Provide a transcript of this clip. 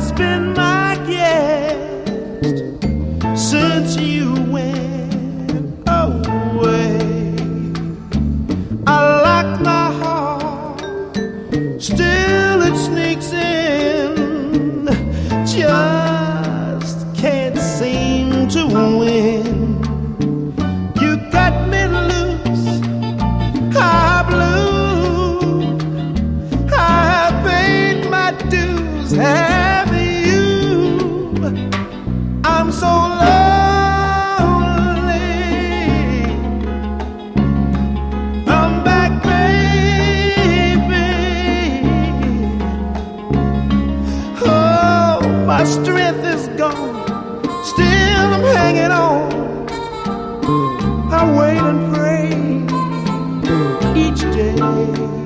has been my guest since you went away. I lock my heart, still it sneaks in, just can't seem to win. You got me loose, high blue, I paid my dues. Have you? I'm so lonely. Come back, baby. Oh, my strength is gone, still I'm hanging on. I wait and pray each day.